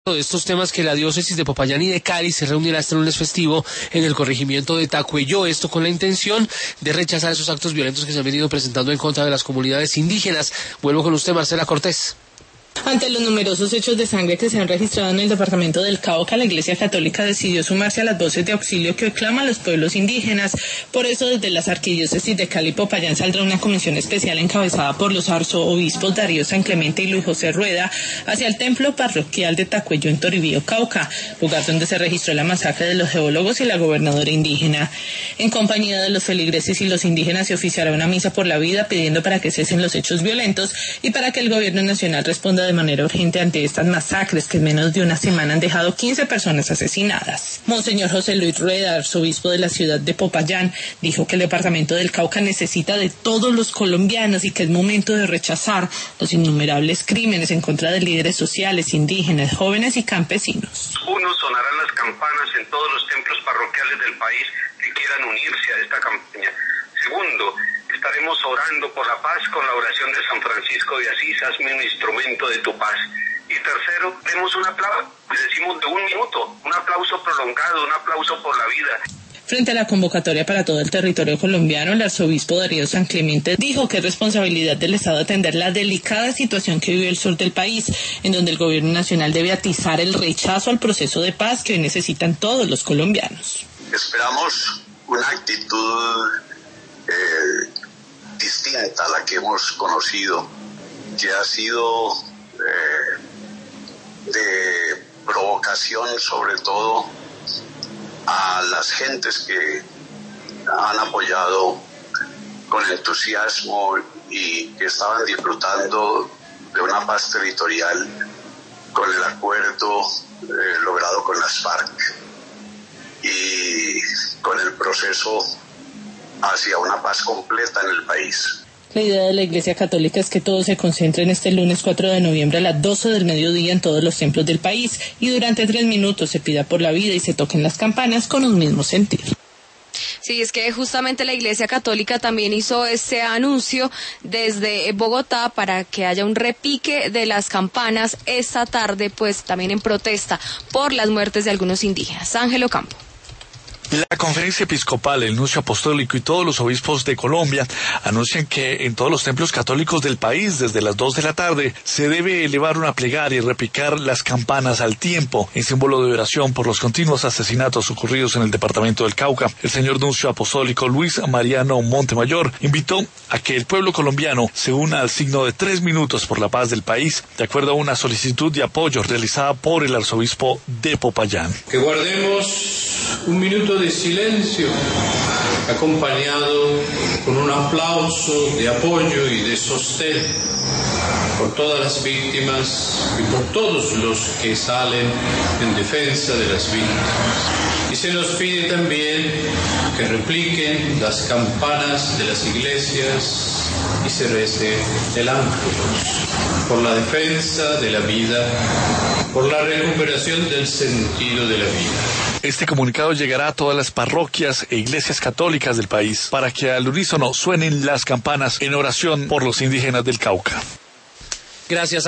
de estos temas que la diócesis de Popayán y de Cali se reunirá este lunes festivo en el corregimiento de Tacuelló, esto con la intención de rechazar esos actos violentos que se han venido presentando en contra de las comunidades indígenas. Vuelvo con usted, Marcela Cortés. Ante los numerosos hechos de sangre que se han registrado en el departamento del Cauca, la Iglesia Católica decidió sumarse a las voces de auxilio que hoy claman los pueblos indígenas. Por eso, desde las arquidiócesis de Cali y Popayán saldrá una comisión especial encabezada por los arzobispos Darío San Clemente y Luis José Rueda hacia el templo parroquial de Tacuelló en Toribío, Cauca, lugar donde se registró la masacre de los geólogos y la gobernadora indígena. En compañía de los feligreses y los indígenas se oficiará una misa por la vida pidiendo para que cesen los hechos violentos y para que el gobierno nacional responda de manera urgente ante estas masacres que en menos de una semana han dejado 15 personas asesinadas. Monseñor José Luis Rueda, arzobispo de la ciudad de Popayán, dijo que el departamento del Cauca necesita de todos los colombianos y que es momento de rechazar los innumerables crímenes en contra de líderes sociales, indígenas, jóvenes y campesinos. Uno, sonarán las campanas en todos los templos parroquiales del país que quieran unirse a esta campaña. Segundo, estaremos orando por la paz con la oración de San Francisco de Asís, hazme un instrumento de tu paz. Y tercero, demos un aplauso, le decimos de 1 minuto, un aplauso prolongado, un aplauso por la vida. Frente a la convocatoria para todo el territorio colombiano, el arzobispo Darío San Clemente dijo que es responsabilidad del Estado atender la delicada situación que vive el sur del país, en donde el gobierno nacional debe atizar el rechazo al proceso de paz que hoy necesitan todos los colombianos. Esperamos una actitud distinta a la que hemos conocido, que ha sido de provocación sobre todo a las gentes que han apoyado con entusiasmo y que estaban disfrutando de una paz territorial con el acuerdo logrado con las FARC y con el proceso hacia una paz completa en el país. La idea de la Iglesia Católica es que todos se concentren este lunes 4 de noviembre a las 12 del mediodía en todos los templos del país y durante 3 minutos se pida por la vida y se toquen las campanas con un mismo sentir. Sí, es que justamente la Iglesia Católica también hizo ese anuncio desde Bogotá para que haya un repique de las campanas esta tarde, pues también en protesta por las muertes de algunos indígenas. Ángelo Campo. La Conferencia Episcopal, el Nuncio Apostólico y todos los obispos de Colombia anuncian que en todos los templos católicos del país, desde las 2 de la tarde, se debe elevar una plegaria y repicar las campanas al tiempo, en símbolo de oración por los continuos asesinatos ocurridos en el departamento del Cauca. El señor Nuncio Apostólico Luis Mariano Montemayor invitó a que el pueblo colombiano se una al signo de 3 minutos por la paz del país, de acuerdo a una solicitud de apoyo realizada por el arzobispo de Popayán. Que guardemos 1 minuto de silencio, acompañado con un aplauso de apoyo y de sostén por todas las víctimas y por todos los que salen en defensa de las víctimas. Y se nos pide también que repliquen las campanas de las iglesias y se rece el ángelus por la defensa de la vida, por la recuperación del sentido de la vida. Este comunicado llegará a todas las parroquias e iglesias católicas del país para que al unísono suenen las campanas en oración por los indígenas del Cauca. Gracias.